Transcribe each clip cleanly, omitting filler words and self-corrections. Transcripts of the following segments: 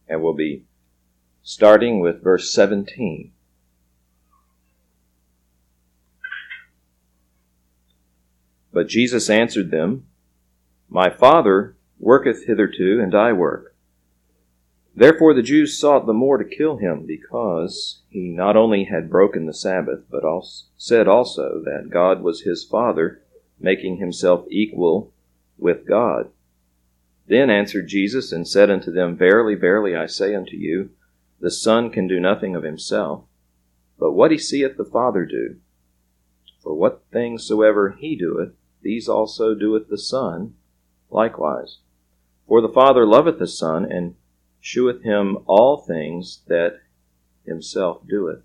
And we'll be starting with verse 17. But Jesus answered them, My Father worketh hitherto, and I work. Therefore the Jews sought the more to kill him, because he not only had broken the Sabbath, but said also that God was his Father, making himself equal with God. Then answered Jesus and said unto them, Verily, verily, I say unto you, the Son can do nothing of himself, but what he seeth the Father do. For what things soever he doeth, these also doeth the Son likewise. For the Father loveth the Son, and sheweth him all things that himself doeth.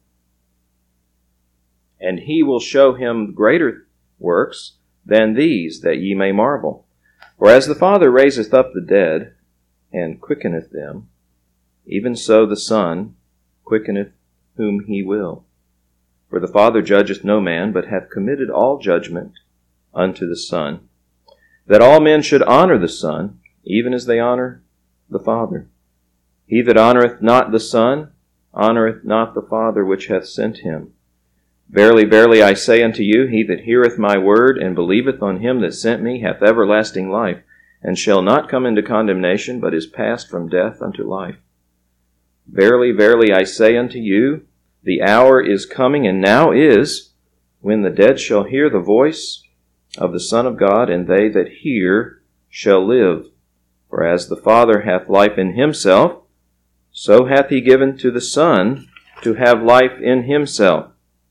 And he will show him greater works than these, that ye may marvel. For as the Father raiseth up the dead, and quickeneth them, even so the Son quickeneth whom he will. For the Father judgeth no man, but hath committed all judgment unto the Son, that all men should honor the Son, even as they honor the Father. He that honoreth not the Son, honoreth not the Father which hath sent him. Verily, verily, I say unto you, he that heareth my word, and believeth on him that sent me, hath everlasting life, and shall not come into condemnation, but is passed from death unto life. Verily, verily, I say unto you, the hour is coming, and now is, when the dead shall hear the voice of the Son of God, and they that hear shall live. For as the Father hath life in himself, so hath he given to the Son to have life in himself,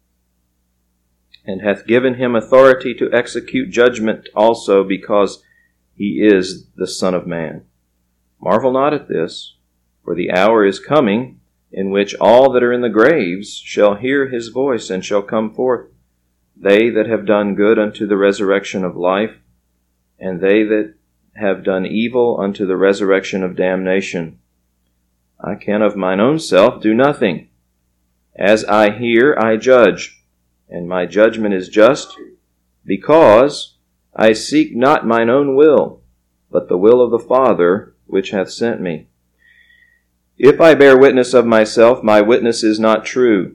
and hath given him authority to execute judgment also, because he is the Son of Man. Marvel not at this, for the hour is coming, in which all that are in the graves shall hear his voice, and shall come forth, they that have done good unto the resurrection of life, and they that have done evil unto the resurrection of damnation. I can of mine own self do nothing. As I hear, I judge, and my judgment is just, because I seek not mine own will, but the will of the Father which hath sent me. If I bear witness of myself, my witness is not true.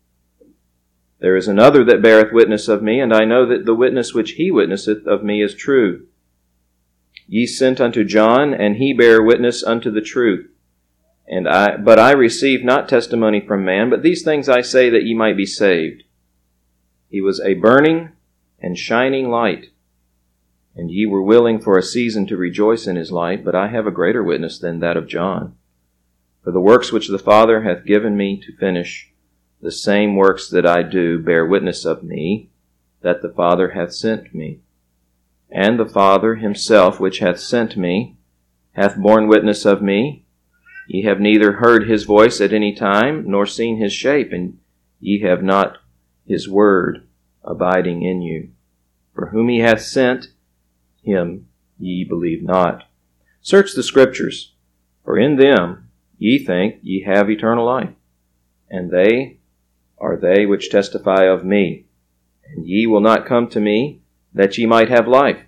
There is another that beareth witness of me, and I know that the witness which he witnesseth of me is true. Ye sent unto John, and he bare witness unto the truth. But I receive not testimony from man, but these things I say that ye might be saved. He was a burning and shining light, and ye were willing for a season to rejoice in his light, but I have a greater witness than that of John. For the works which the Father hath given me to finish, the same works that I do bear witness of me, that the Father hath sent me. And the Father himself which hath sent me hath borne witness of me. Ye have neither heard his voice at any time, nor seen his shape, and ye have not his word abiding in you. For whom he hath sent, him ye believe not. Search the Scriptures, for in them ye think ye have eternal life, and they are they which testify of me. And ye will not come to me, that ye might have life.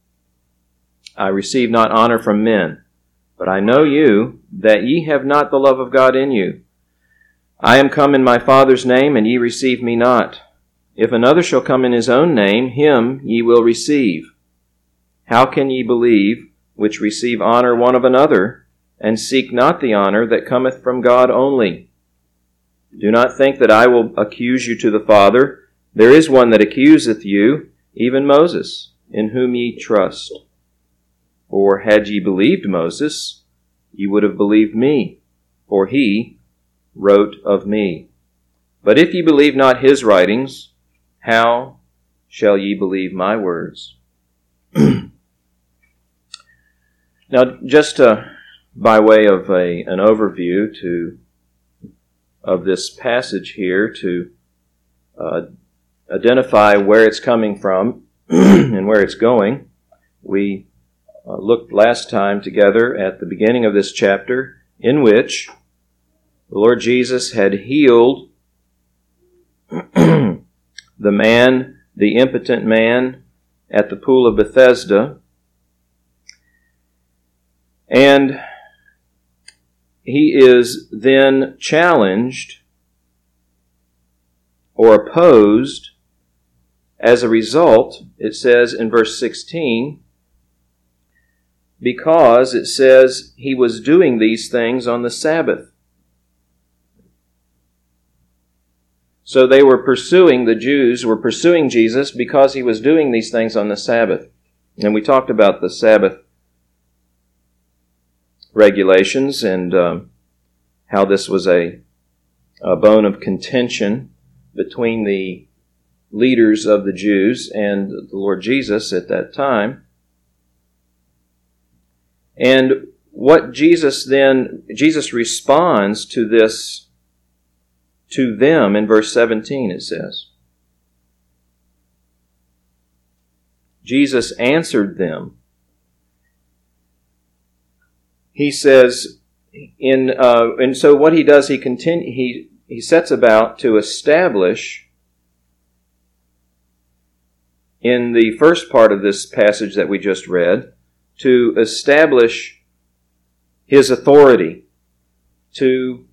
I receive not honor from men, but I know you, that ye have not the love of God in you. I am come in my Father's name, and ye receive me not. If another shall come in his own name, him ye will receive. How can ye believe, which receive honor one of another, and seek not the honor that cometh from God only? Do not think that I will accuse you to the Father. There is one that accuseth you, even Moses, in whom ye trust. For had ye believed Moses, ye would have believed me, for he wrote of me. But if ye believe not his writings, how shall ye believe my words? Now, just by way of an overview of this passage here, to identify where it's coming from and where it's going, we looked last time together at the beginning of this chapter, in which the Lord Jesus had healed the impotent man at the pool of Bethesda. And he is then challenged or opposed as a result, it says in verse 16, because it says he was doing these things on the Sabbath. So they were pursuing, the Jews were pursuing Jesus because he was doing these things on the Sabbath. And we talked about the Sabbath regulations and how this was a bone of contention between the leaders of the Jews and the Lord Jesus at that time. And what Jesus responds to this, to them in verse 17, it says. Jesus answered them. He says, and so what he does, he sets about to establish in the first part of this passage that we just read, to establish his authority, to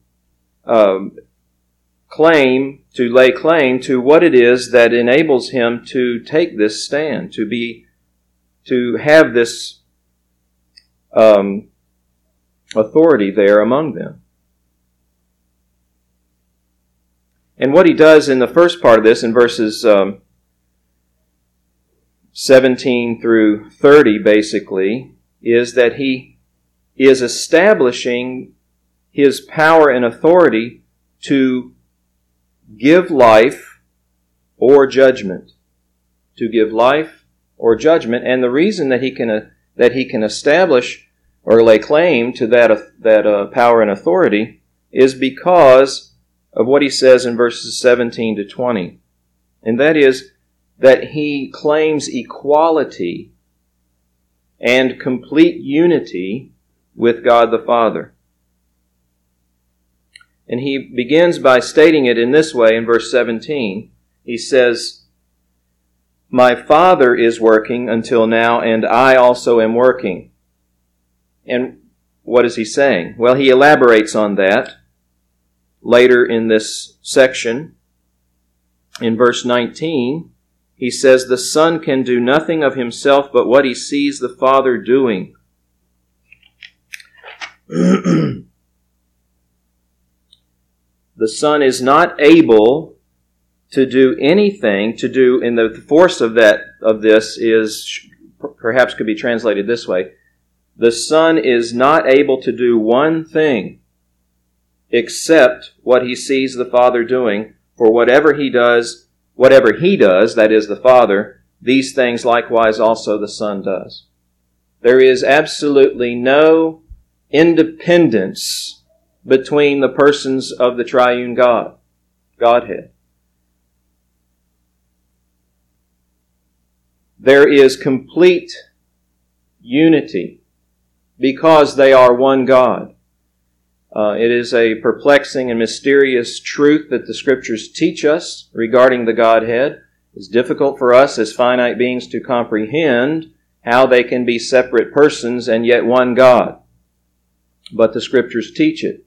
lay claim to what it is that enables him to take this stand, to have this authority there among them. And what he does in the first part of this, in verses 17 through 30, basically, is that he is establishing his power and authority to give life or judgment. To give life or judgment. And the reason that he can establish or lay claim to that power and authority is because of what he says in verses 17 to 20. And that is that he claims equality and complete unity with God the Father. And he begins by stating it in this way in verse 17. He says, "My Father is working until now, and I also am working." And what is he saying? Well, he elaborates on that later in this section. In verse 19, he says, "The Son can do nothing of himself but what he sees the Father doing." The Son is not able to do anything, and the force of this is, perhaps could be translated this way: the Son is not able to do one thing except what he sees the Father doing, for whatever he does, that is the Father, these things likewise also the Son does. There is absolutely no independence between the persons of the triune Godhead. There is complete unity because they are one God. It is a perplexing and mysterious truth that the Scriptures teach us regarding the Godhead. It's difficult for us as finite beings to comprehend how they can be separate persons and yet one God. But the Scriptures teach it.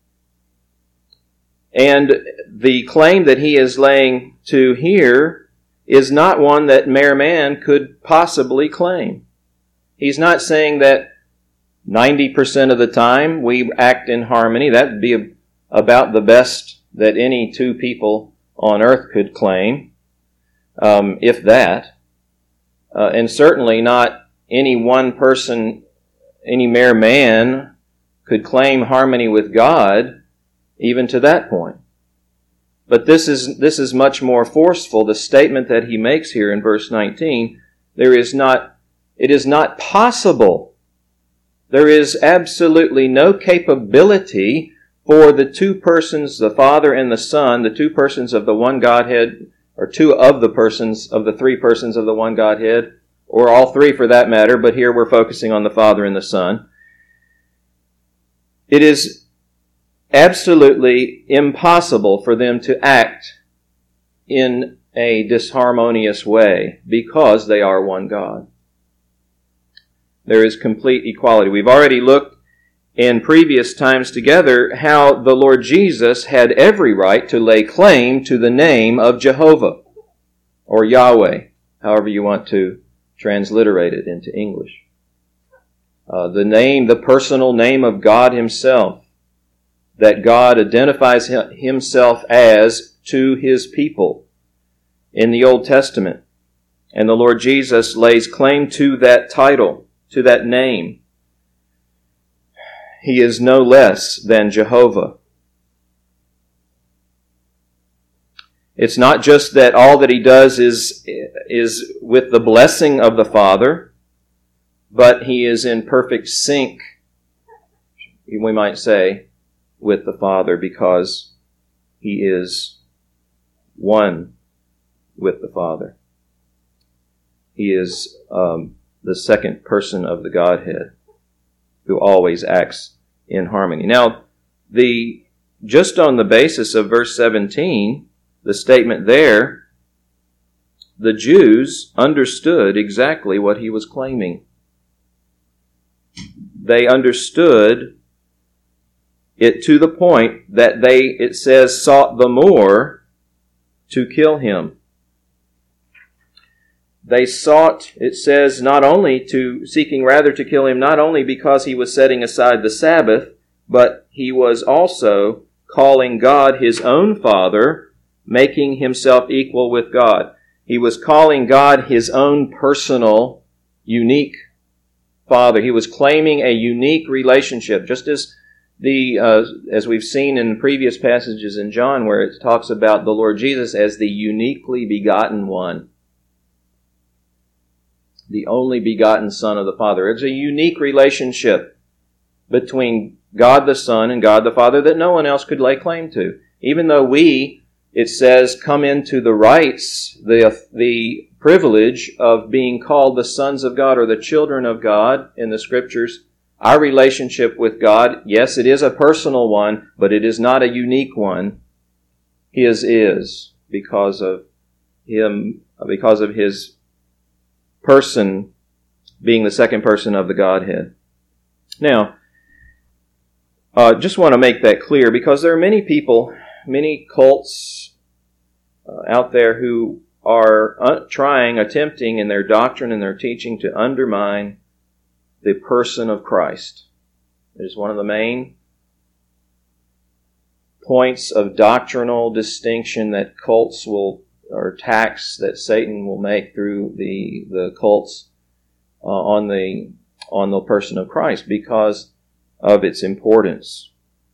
And the claim that he is laying to here is not one that mere man could possibly claim. He's not saying that 90% of the time we act in harmony. That would be about the best that any two people on earth could claim, if that. And certainly not any one person, any mere man, could claim harmony with God, even to that point. But this is much more forceful. The statement that he makes here in verse 19, it is not possible. There is absolutely no capability for the two persons, the Father and the Son, the two persons of the one Godhead, or two of the persons of the three persons of the one Godhead, or all three for that matter, but here we're focusing on the Father and the Son. It is absolutely impossible for them to act in a disharmonious way because they are one God. There is complete equality. We've already looked in previous times together how the Lord Jesus had every right to lay claim to the name of Jehovah, or Yahweh, however you want to transliterate it into English. The personal name of God Himself, that God identifies Himself as to His people in the Old Testament. And the Lord Jesus lays claim to that title, to that name. He is no less than Jehovah. It's not just that all that He does is with the blessing of the Father, but He is in perfect sync, we might say, with the Father, because He is one with the Father. He is the second person of the Godhead, who always acts in harmony. Now, just on the basis of verse 17, the statement there, the Jews understood exactly what he was claiming. They understood it to the point that it says, sought the more to kill him. They sought, it says, seeking rather to kill him, not only because he was setting aside the Sabbath, but he was also calling God his own Father, making himself equal with God. He was calling God his own personal, unique Father. He was claiming a unique relationship, just as we've seen in previous passages in John, where it talks about the Lord Jesus as the uniquely begotten one, the only begotten Son of the Father. It's a unique relationship between God the Son and God the Father that no one else could lay claim to. Even though it says, come into the rights, the privilege of being called the sons of God or the children of God in the Scriptures, our relationship with God, yes, it is a personal one, but it is not a unique one. His is, because of His person being the second person of the Godhead. Now, just want to make that clear, because there are many people, many cults out there who are attempting in their doctrine and their teaching to undermine the person of Christ. It is one of the main points of doctrinal distinction that cults or attacks that Satan will make through the cults on the person of Christ, because of its importance.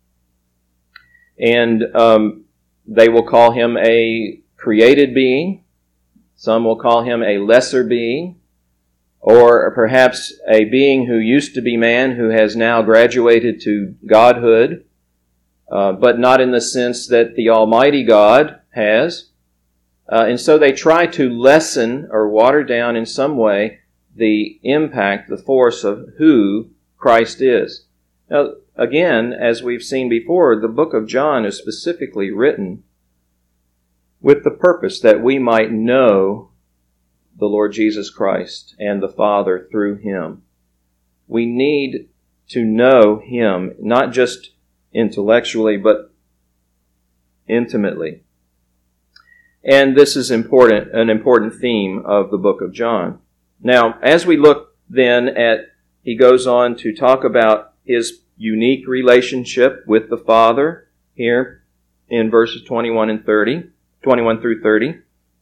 And they will call him a created being. Some will call him a lesser being, or perhaps a being who used to be man who has now graduated to godhood, but not in the sense that the Almighty God has. And so they try to lessen or water down in some way the impact, the force of who Christ is. Now, again, as we've seen before, the book of John is specifically written with the purpose that we might know the Lord Jesus Christ and the Father through Him. We need to know Him, not just intellectually, but intimately. And this is an important theme of the book of John. Now, as we look then he goes on to talk about his unique relationship with the Father here in verses 21 through 30.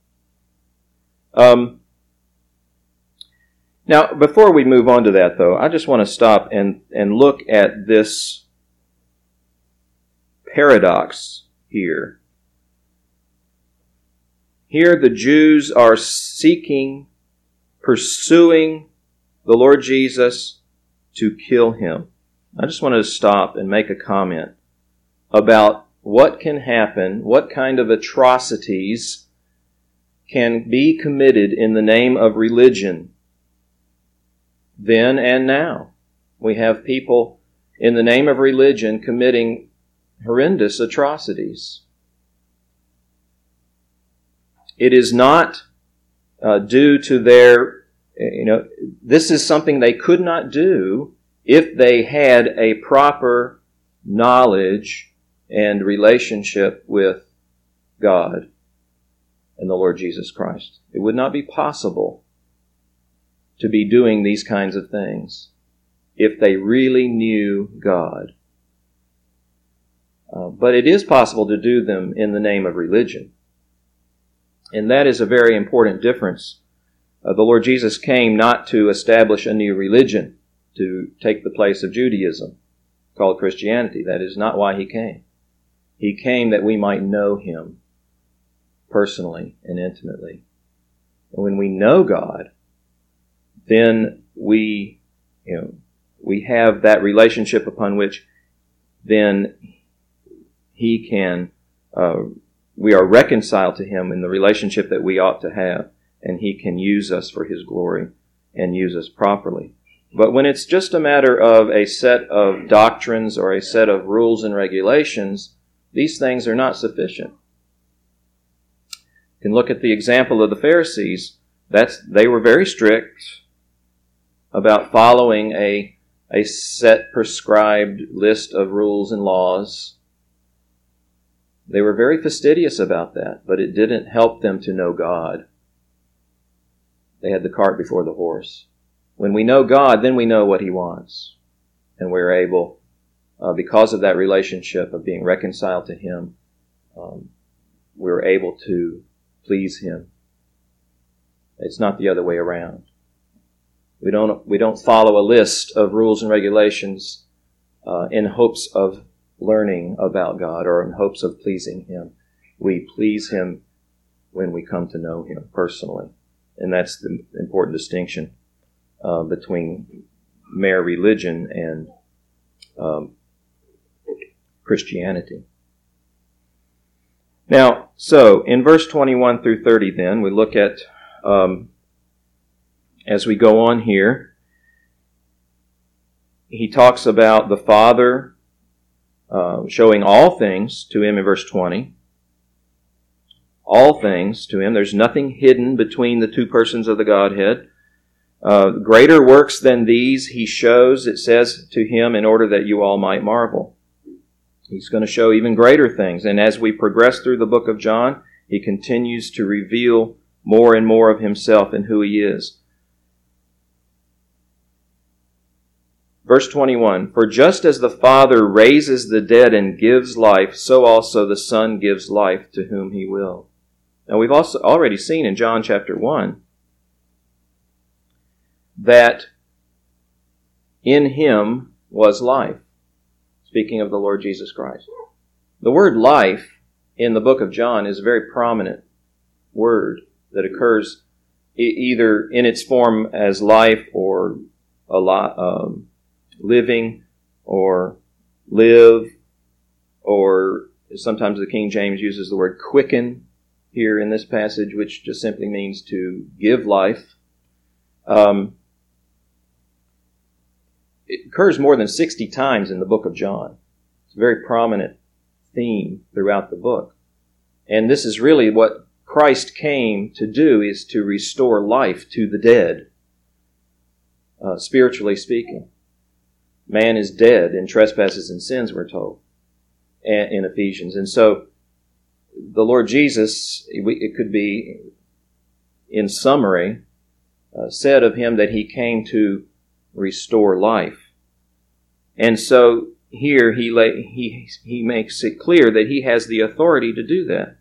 Now, before we move on to that, though, I just want to stop and look at this paradox here. Here the Jews are pursuing the Lord Jesus to kill Him. I just want to stop and make a comment about what can happen, what kind of atrocities can be committed in the name of religion then and now. We have people in the name of religion committing horrendous atrocities. It is not due to this is something they could not do if they had a proper knowledge and relationship with God and the Lord Jesus Christ. It would not be possible to be doing these kinds of things if they really knew God. But it is possible to do them in the name of religion. And that is a very important difference. The Lord Jesus came not to establish a new religion, to take the place of Judaism, called Christianity. That is not why He came. He came that we might know Him personally and intimately. And when we know God, then we have that relationship upon which then He can, we are reconciled to Him in the relationship that we ought to have, and He can use us for His glory and use us properly. But when it's just a matter of a set of doctrines or a set of rules and regulations, these things are not sufficient. You can look at the example of the Pharisees. They were very strict about following a set prescribed list of rules and laws. They were very fastidious about that, but it didn't help them to know God. They had the cart before the horse. When we know God, then we know what He wants. And we're able, because of that relationship of being reconciled to Him, we're able to please Him. It's not the other way around. We don't follow a list of rules and regulations in hopes of learning about God or in hopes of pleasing Him. We please Him when we come to know Him personally. And that's the important distinction between mere religion and Christianity. Now, so in verse 21 through 30 then, we look at, as we go on here, he talks about the Father showing all things to Him in verse 20. All things to Him. There's nothing hidden between the two persons of the Godhead. Greater works than these He shows, it says, to Him in order that you all might marvel. He's going to show even greater things. And as we progress through the book of John, He continues to reveal more and more of Himself and who He is. Verse 21, for just as the Father raises the dead and gives life, so also the Son gives life to whom He will. Now we've also already seen in John chapter 1 that in Him was life. Speaking of the Lord Jesus Christ. The word life in the book of John is a very prominent word that occurs either in its form as life or living or live, or sometimes the King James uses the word quicken here in this passage, which just simply means to give life. It occurs more than 60 times in the book of John. It's a very prominent theme throughout the book. And this is really what Christ came to do, is to restore life to the dead, spiritually speaking. Man is dead in trespasses and sins, we're told, in Ephesians. And so the Lord Jesus, it could be, in summary, said of Him that He came to restore life. And so here he makes it clear that He has the authority to do that.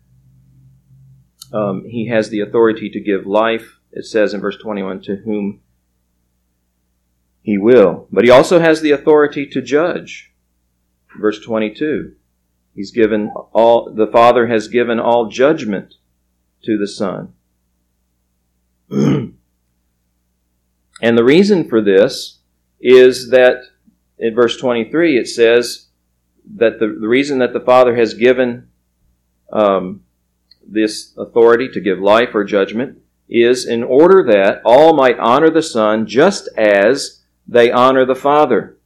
He has the authority to give life, it says in verse 21, to whom He will. But He also has the authority to judge. Verse 22, the Father has given all judgment to the Son. And the reason for this is that in verse 23 it says that the reason that the Father has given this authority to give life or judgment is in order that all might honor the Son just as they honor the Father.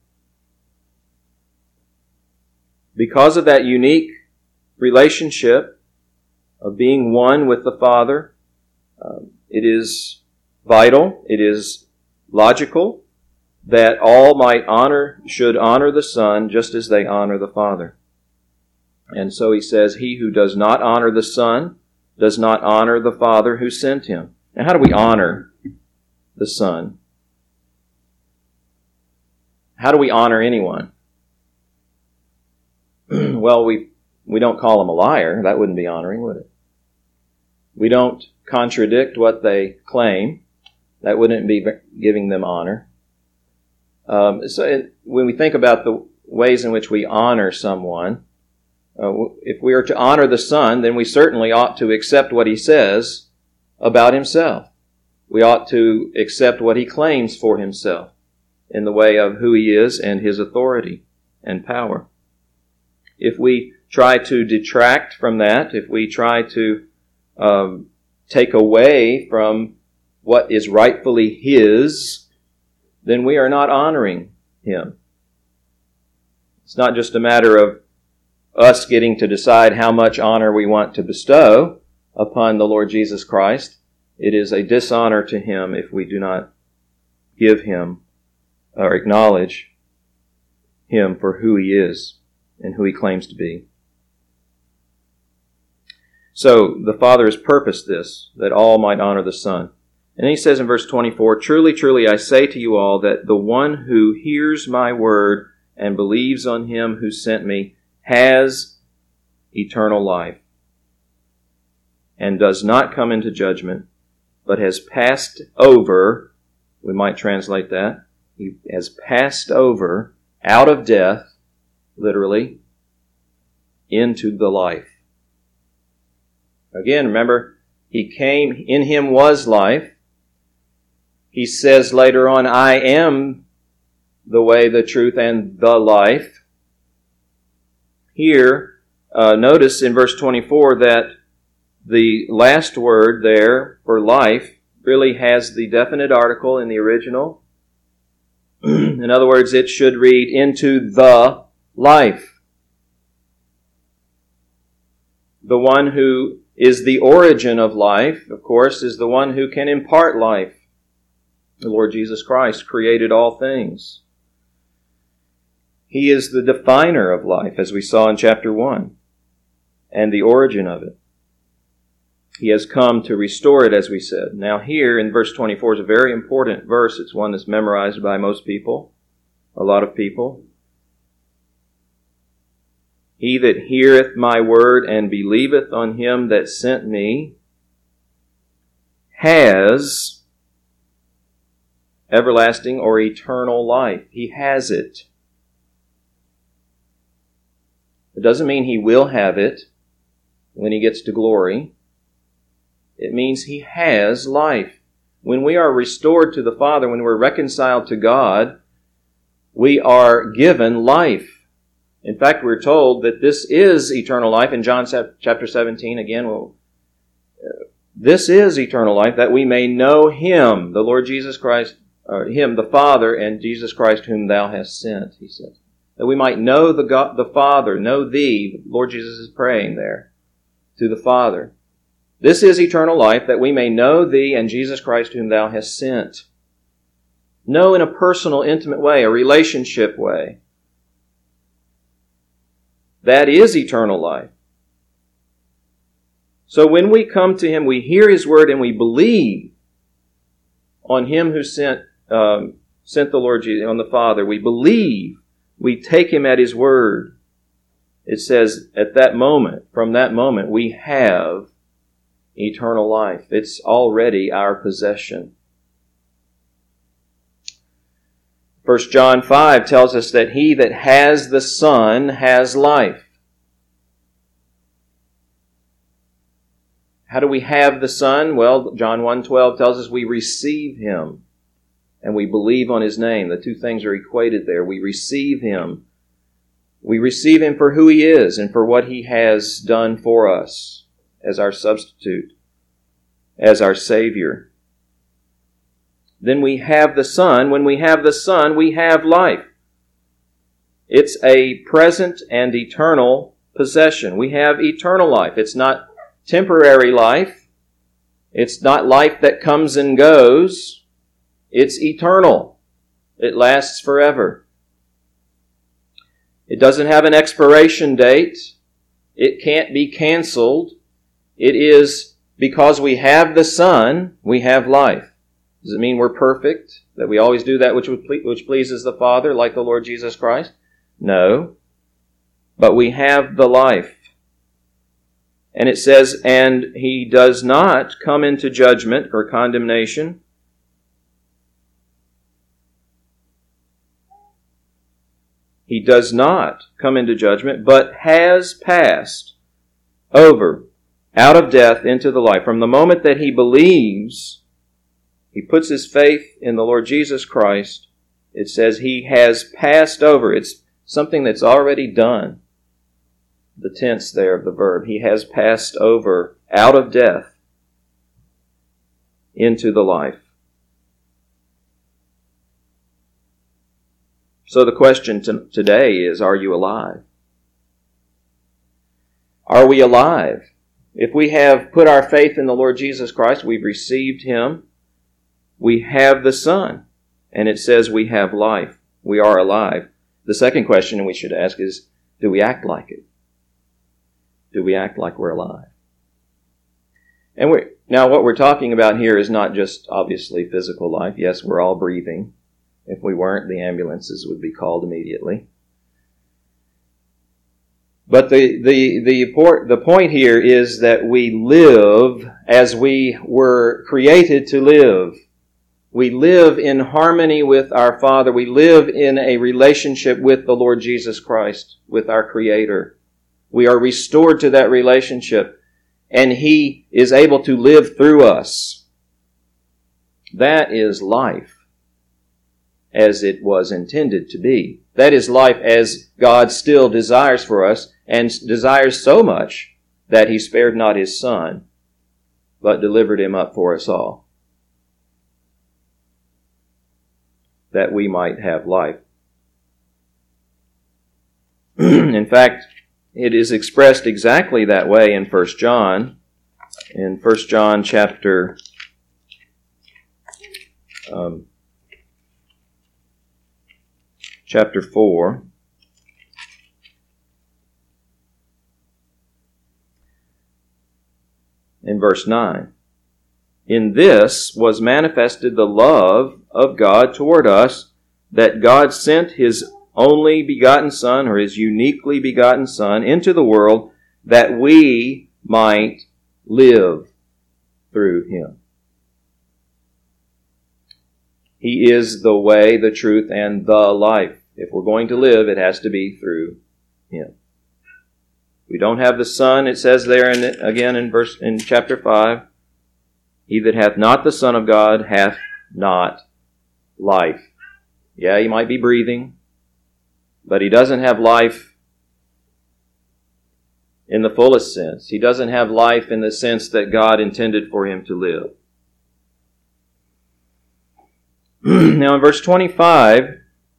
Because of that unique relationship of being one with the Father, it is vital, it is logical that all should honor the Son just as they honor the Father. And so he says, he who does not honor the Son does not honor the Father who sent him. Now, how do we honor the Son? How do we honor anyone? Well, we don't call them a liar. That wouldn't be honoring, would it? We don't contradict what they claim. That wouldn't be giving them honor. When we think about the ways in which we honor someone, if we are to honor the Son, then we certainly ought to accept what he says about himself. We ought to accept what he claims for himself in the way of who he is and his authority and power. If we try to detract from that, if we try to take away from what is rightfully his, then we are not honoring him. It's not just a matter of us getting to decide how much honor we want to bestow upon the Lord Jesus Christ. It is a dishonor to him if we do not give him or acknowledge him for who he is and who he claims to be. So the Father has purposed this, that all might honor the Son. And then he says in verse 24, "Truly, truly, I say to you all that the one who hears my word and believes on him who sent me has eternal life and does not come into judgment, but has passed over," we might translate that, he has passed over out of death, literally, into the life. Again, remember, he came, in him was life. He says later on, "I am the way, the truth, and the life." Here, notice in verse 24 that the last word there for life really has the definite article in the original. In other words, it should read, "into the life." The one who is the origin of life, of course, is the one who can impart life. The Lord Jesus Christ created all things. He is the definer of life, as we saw in chapter 1, and the origin of it. He has come to restore it, as we said. Now here in verse 24 is a very important verse. It's one that's memorized by most people, a lot of people. "He that heareth my word and believeth on him that sent me has everlasting or eternal life." He has it. It doesn't mean he will have it when he gets to glory. It means he has life. When we are restored to the Father, when we're reconciled to God, we are given life. In fact, we're told that this is eternal life in John chapter 17. Again, this is eternal life, that we may know him, the Lord Jesus Christ, him, the Father, and Jesus Christ whom thou hast sent, he says. That we might know the Father, know thee. Lord Jesus is praying there to the Father. This is eternal life, that we may know thee and Jesus Christ whom thou hast sent. Know in a personal, intimate way, a relationship way. That is eternal life. So when we come to him, we hear his word and we believe on him who sent the Lord Jesus, on the Father. We believe. We take him at his word. It says at that moment, from that moment, we have eternal life. It's already our possession. 1 John 5 tells us that he that has the Son has life. How do we have the Son? Well, John 1:12 tells us we receive him and we believe on his name. The two things are equated there. We receive him. We receive him for who he is and for what he has done for us as our substitute, as our Savior. Then we have the Son. When we have the Son, we have life. It's a present and eternal possession. We have eternal life. It's not temporary life. It's not life that comes and goes. It's eternal. It lasts forever. It doesn't have an expiration date. It can't be canceled. It is because we have the Son, we have life. Does it mean we're perfect? That we always do that which pleases the Father, like the Lord Jesus Christ? No. But we have the life. And it says, and He does not come into judgment or condemnation. He does not come into judgment, but has passed over out of death into the life. From the moment that he believes, he puts his faith in the Lord Jesus Christ, it says he has passed over. It's something that's already done. The tense there of the verb. He has passed over out of death into the life. So the question today is, are you alive? Are we alive? If we have put our faith in the Lord Jesus Christ, we've received Him, we have the Son, and it says we have life. We are alive. The second question we should ask is, do we act like it? Do we act like we're alive? And now what we're talking about here is not just obviously physical life. Yes, we're all breathing. If we weren't, the ambulances would be called immediately. But the point here is that we live as we were created to live. We live in harmony with our Father. We live in a relationship with the Lord Jesus Christ, with our Creator. We are restored to that relationship, and He is able to live through us. That is life as it was intended to be. That is life as God still desires for us, and desires so much that He spared not His Son, but delivered Him up for us all, that we might have life. In fact, it is expressed exactly that way in 1 John. In 1 John chapter 4. In verse 9. In this was manifested the love of God toward us, that God sent His only begotten Son, or His uniquely begotten Son, into the world that we might live through Him. He is the way, the truth, and the life. If we're going to live, it has to be through Him. We don't have the Son, it says there again in chapter 5, he that hath not the Son of God hath not life. Yeah, he might be breathing, but he doesn't have life in the fullest sense. He doesn't have life in the sense that God intended for him to live. Now in verse 25,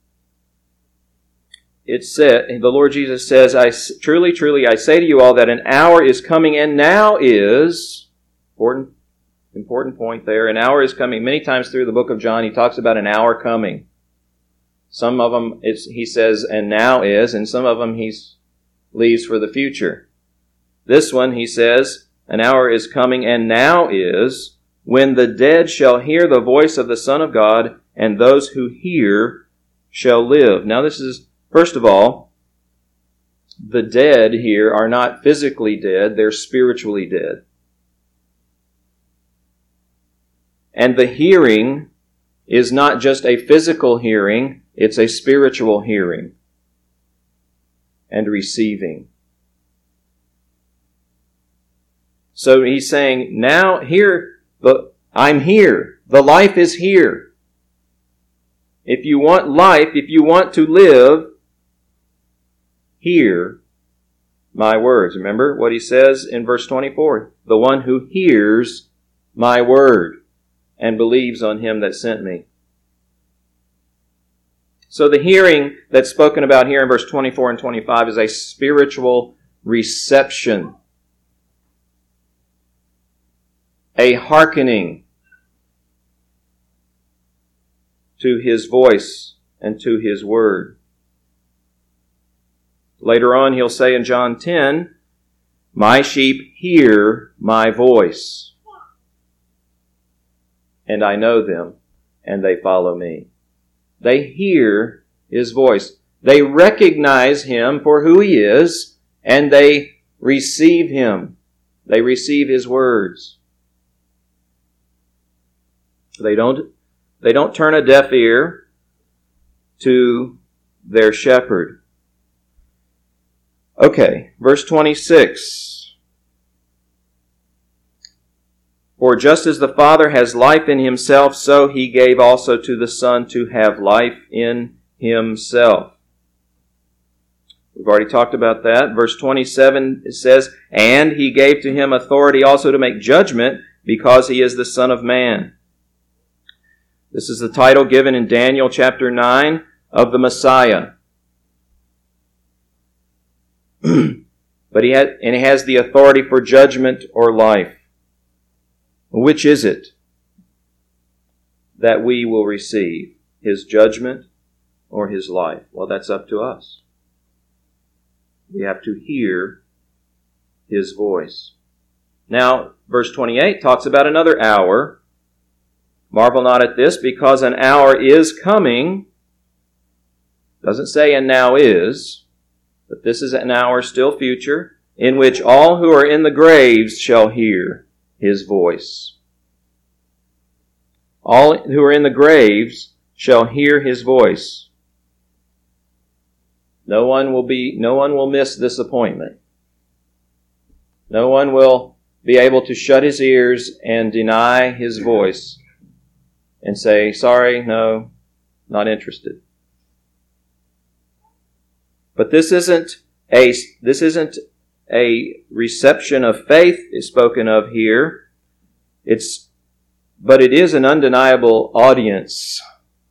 it said, the Lord Jesus says, Truly, truly, I say to you all that an hour is coming, and now is, important point there, an hour is coming. Many times through the book of John, he talks about an hour coming. Some of them, he says, and now is, and some of them he leaves for the future. This one, he says, an hour is coming, and now is, when the dead shall hear the voice of the Son of God, and those who hear shall live. Now this is, first of all, the dead here are not physically dead, they're spiritually dead. And the hearing is not just a physical hearing, it's a spiritual hearing and receiving. So he's saying, now here, I'm here. The life is here. If you want life, if you want to live, hear my words. Remember what he says in verse 24. The one who hears my word and believes on him that sent me. So the hearing that's spoken about here in verse 24 and 25 is a spiritual reception. A hearkening to His voice and to His word. Later on, He'll say in John 10, "My sheep hear my voice, and I know them, and they follow me." They hear His voice. They recognize Him for who He is, and they receive Him. They receive His words. They don't turn a deaf ear to their shepherd. Okay, verse 26. "For just as the Father has life in Himself, so He gave also to the Son to have life in Himself." We've already talked about that. Verse 27, it says, "And He gave to Him authority also to make judgment, because He is the Son of Man." This is the title given in Daniel chapter 9 of the Messiah. But He has the authority for judgment or life. Which is it that we will receive? His judgment or His life? Well, that's up to us. We have to hear His voice. Now, verse 28 talks about another hour. "Marvel not at this, because an hour is coming." Doesn't say "and now is," but this is an hour still future, "in which all who are in the graves shall hear His voice." All who are in the graves shall hear His voice. No one will miss this appointment. No one will be able to shut his ears and deny His voice and say, "Sorry, no, not interested." But this isn't a reception of faith is spoken of here. But it is an undeniable audience.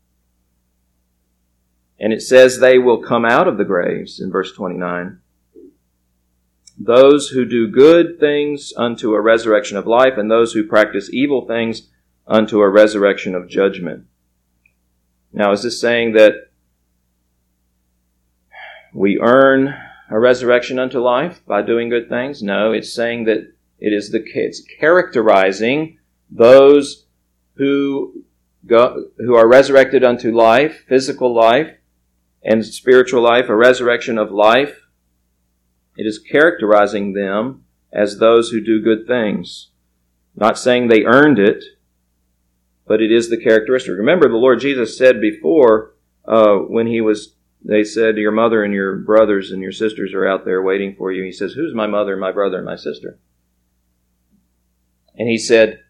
And it says they will come out of the graves in verse 29. "Those who do good things unto a resurrection of life, and those who practice evil things unto a resurrection of judgment." Now, is this saying that we earn a resurrection unto life by doing good things? No, it's saying that it's characterizing those who are resurrected unto life, physical life, and spiritual life, a resurrection of life. It is characterizing them as those who do good things. Not saying they earned it, but it is the characteristic. Remember, the Lord Jesus said before, they said, "Your mother and your brothers and your sisters are out there waiting for you." He says, "Who's my mother, my brother, and my sister?" And He said,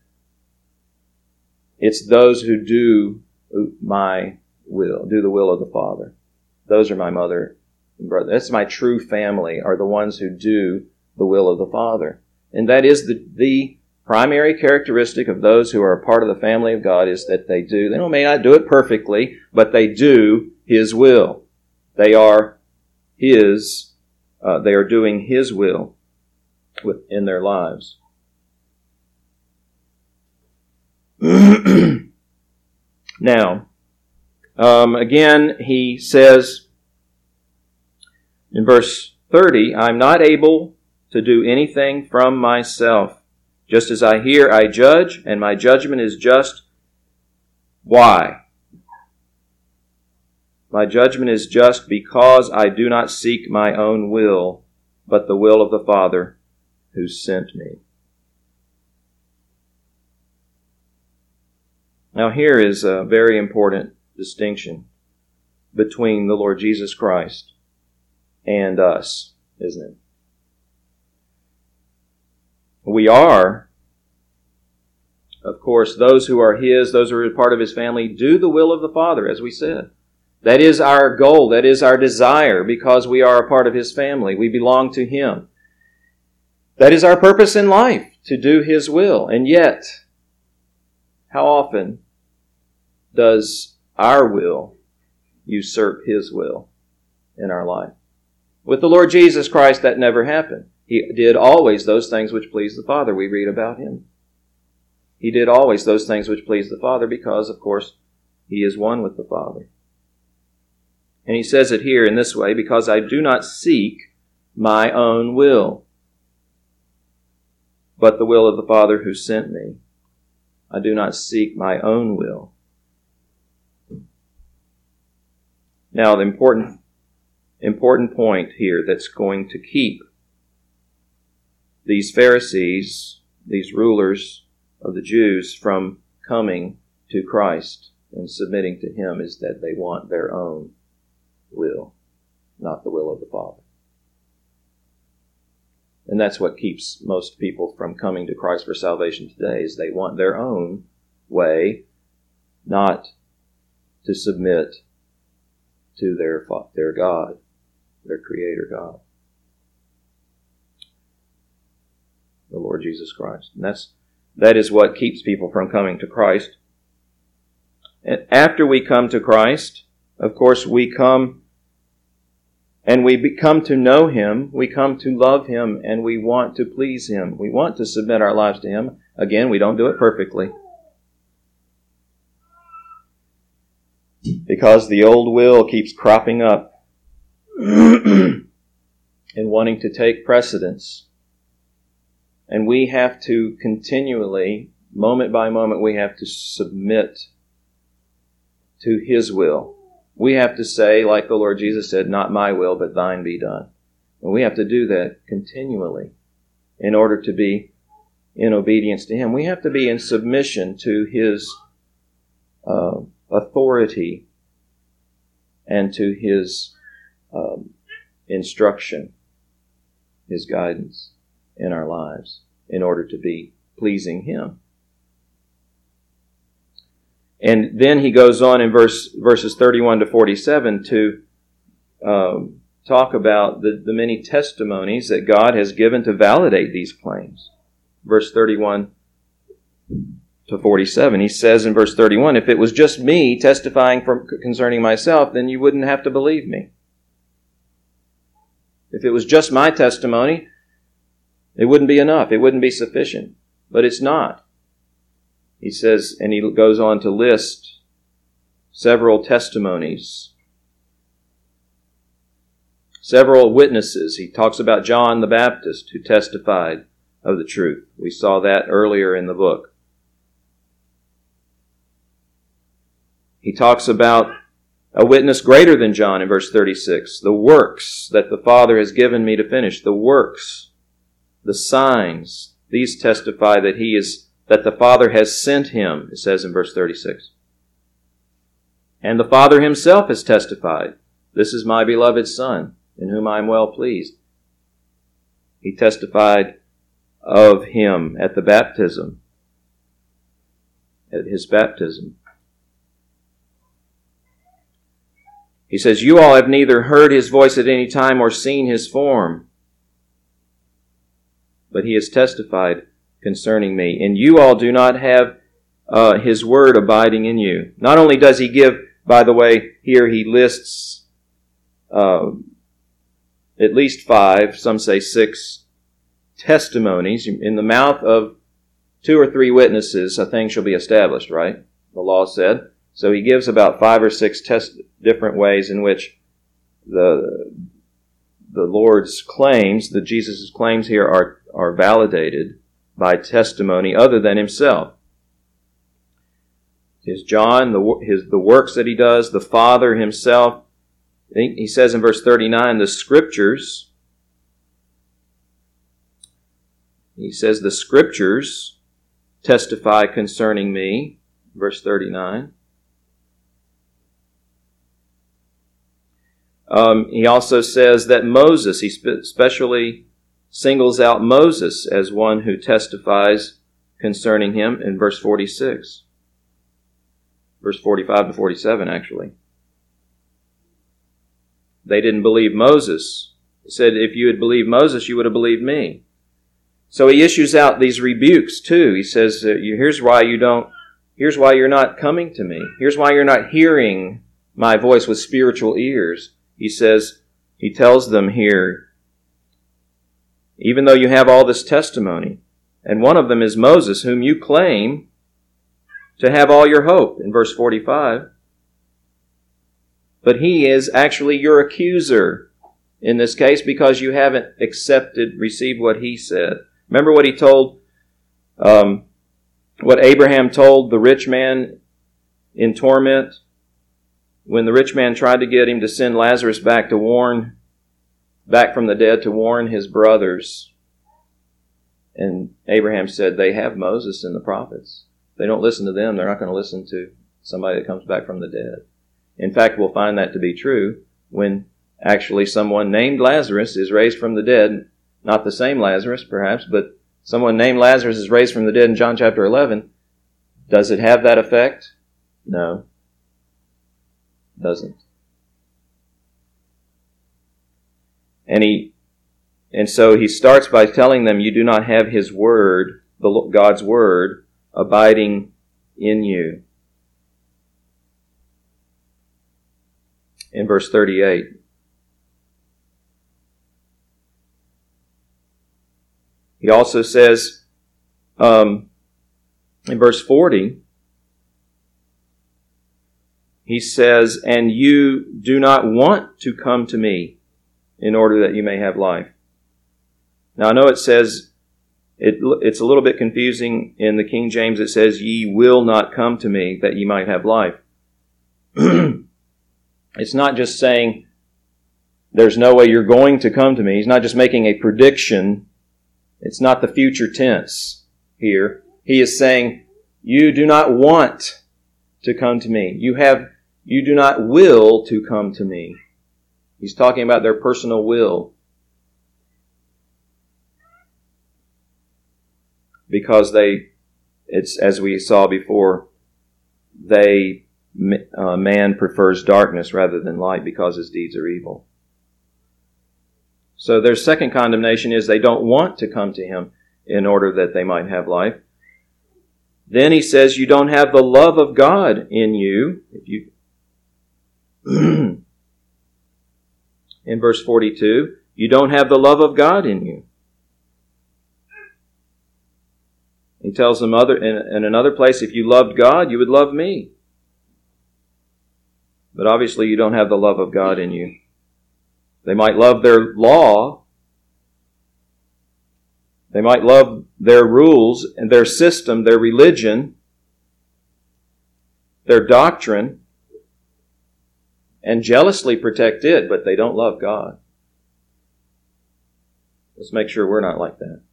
"It's those who do my will, do the will of the Father. Those are my mother and brother. That's my true family, are the ones who do the will of the Father." And that is the primary characteristic of those who are a part of the family of God, is that they may not do it perfectly, but they do His will. They are doing His will in their lives. Now, again, He says in verse 30, "I'm not able to do anything from myself. Just as I hear, I judge, and my judgment is just." Why? "My judgment is just because I do not seek my own will, but the will of the Father who sent me." Now here is a very important distinction between the Lord Jesus Christ and us, isn't it? We are, of course, those who are His, those who are part of His family, do the will of the Father, as we said. That is our goal. That is our desire, because we are a part of His family. We belong to Him. That is our purpose in life, to do His will. And yet, how often does our will usurp His will in our life? With the Lord Jesus Christ, that never happened. He did always those things which pleased the Father. We read about Him. He did always those things which pleased the Father because, of course, He is one with the Father. And he says it here in this way, because I do not seek my own will, but the will of the Father who sent me. I do not seek my own will. Now, the important point here that's going to keep these Pharisees, these rulers of the Jews, from coming to Christ and submitting to Him is that they want their own will, not the will of the Father. And that's what keeps most people from coming to Christ for salvation today, is they want their own way, not to submit to their God, their Creator God, the Lord Jesus Christ. And that is what keeps people from coming to Christ. And after we come to Christ, of course, we come and we come to know Him, we come to love Him, and we want to please Him. We want to submit our lives to Him. Again, we don't do it perfectly, because the old will keeps cropping up and wanting to take precedence. And we have to continually, moment by moment, we have to submit to His will. We have to say, like the Lord Jesus said, not my will, but thine be done. And we have to do that continually in order to be in obedience to Him. We have to be in submission to His authority and to His instruction, His guidance in our lives in order to be pleasing Him. And then he goes on in verses 31 to 47 to talk about the many testimonies that God has given to validate these claims. Verse 31 to 47, he says in verse 31, if it was just me testifying concerning myself, then you wouldn't have to believe me. If it was just my testimony, it wouldn't be enough. It wouldn't be sufficient. But it's not. He says, and he goes on to list several testimonies, several witnesses. He talks about John the Baptist, who testified of the truth. We saw that earlier in the book. He talks about a witness greater than John in verse 36, the works that the Father has given me to finish, the works, the signs, these testify that the Father has sent Him, it says in verse 36. And the Father Himself has testified, this is my beloved Son, in whom I am well pleased. He testified of Him at the baptism, at His baptism. He says, you all have neither heard His voice at any time or seen His form, but He has testified concerning me. And you all do not have His word abiding in you. Not only does He give, by the way, here He lists at least 5, some say 6, testimonies. In the mouth of 2 or 3 witnesses, a thing shall be established, right? The law said. So He gives about 5 or 6 different ways in which the Lord's claims, the Jesus' claims here are validated by testimony other than Himself. Is John, the works that He does, the Father Himself. He says in verse 39, the Scriptures. He says, the Scriptures testify concerning me. Verse 39. He also says that Moses, he specially singles out Moses as one who testifies concerning Him in verse 46. Verse 45 to 47, actually. They didn't believe Moses. He said, if you had believed Moses, you would have believed me. So He issues out these rebukes too. He says, here's why you're not coming to me. Here's why you're not hearing my voice with spiritual ears. He says, He tells them here, even though you have all this testimony, and one of them is Moses, whom you claim to have all your hope, in verse 45. but he is actually your accuser in this case because you haven't received what he said. Remember what he told, what Abraham told the rich man in torment? When the rich man tried to get him to send Lazarus back from the dead to warn his brothers. And Abraham said, they have Moses and the prophets. If they don't listen to them, they're not going to listen to somebody that comes back from the dead. In fact, we'll find that to be true when actually someone named Lazarus is raised from the dead. Not the same Lazarus, perhaps, but someone named Lazarus is raised from the dead in John chapter 11. Does it have that effect? No. It doesn't. And so he starts by telling them, you do not have his word, God's word, abiding in you. In verse 38. He also says, in verse 40, he says, and you do not want to come to me in order that you may have life. Now I know it says, it's a little bit confusing in the King James. It says, ye will not come to me that ye might have life. It's not just saying, there's no way you're going to come to me. He's not just making a prediction. It's not the future tense here. He is saying, you do not want to come to me. You do not will to come to me. He's talking about their personal will. Because it's as we saw before, man prefers darkness rather than light because his deeds are evil. So their second condemnation is they don't want to come to him in order that they might have life. Then he says you don't have the love of God in you. In verse 42, you don't have the love of God in you. He tells them in another place, if you loved God, you would love me. But obviously you don't have the love of God in you. They might love their law. They might love their rules and their system, their religion, their doctrine, and jealously protect it, but they don't love God. Let's make sure we're not like that.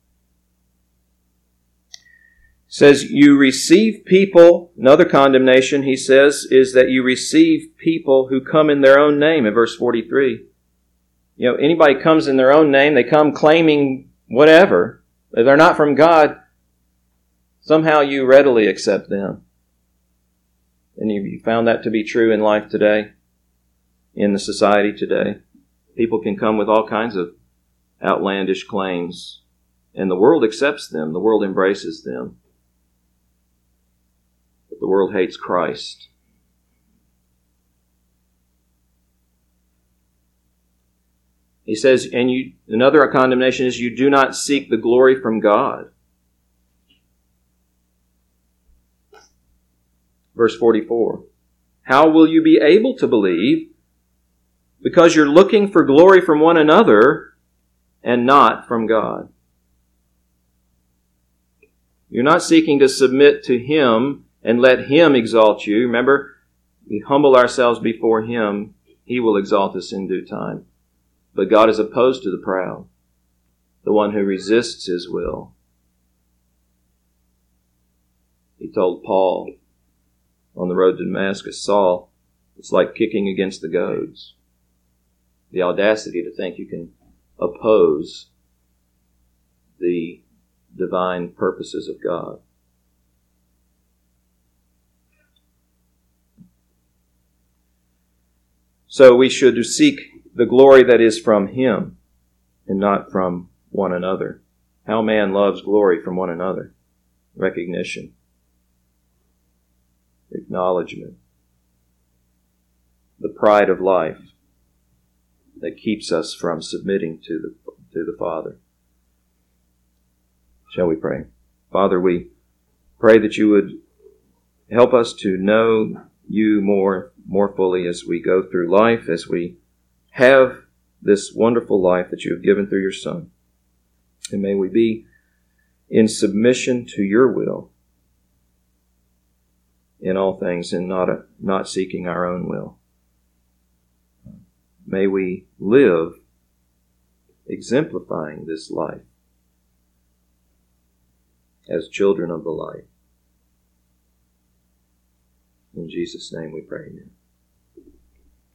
Says you receive people. Another condemnation, he says, is that you receive people who come in their own name in verse 43. Anybody comes in their own name, they come claiming whatever. If they're not from God, somehow you readily accept them. And you found that to be true in life today, in the society today. People can come with all kinds of outlandish claims, and the world accepts them. The world embraces them. But the world hates Christ. He says, another condemnation is you do not seek the glory from God. Verse 44. How will you be able to believe? Because you're looking for glory from one another and not from God. You're not seeking to submit to Him and let Him exalt you. Remember, we humble ourselves before Him. He will exalt us in due time. But God is opposed to the proud, the one who resists His will. He told Paul on the road to Damascus, Saul, it's like kicking against the goads. The audacity to think you can oppose the divine purposes of God. So we should seek the glory that is from Him and not from one another. How man loves glory from one another. Recognition. Acknowledgement. The pride of life that keeps us from submitting to the Father. Shall we pray? Father, we pray that you would help us to know you more more fully as we go through life, as we have this wonderful life that you have given through your Son. And may we be in submission to your will in all things, and not seeking our own will. May we live exemplifying this life as children of the light. In Jesus' name we pray, amen.